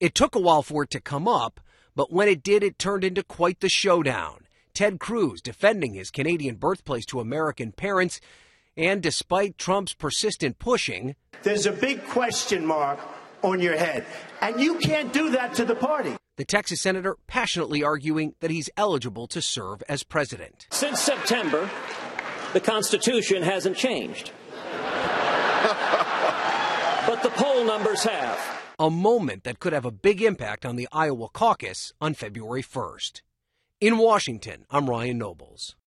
It took a while for it to come up, but when it did, it turned into quite the showdown. Ted Cruz defending his Canadian birthplace to American parents, and despite Trump's persistent pushing, there's a big question mark on your head, and you can't do that to the party. The Texas senator passionately arguing that he's eligible to serve as president. Since September, the Constitution hasn't changed. But the poll numbers have. A moment that could have a big impact on the Iowa caucus on February 1st. In Washington, I'm Ryan Nobles.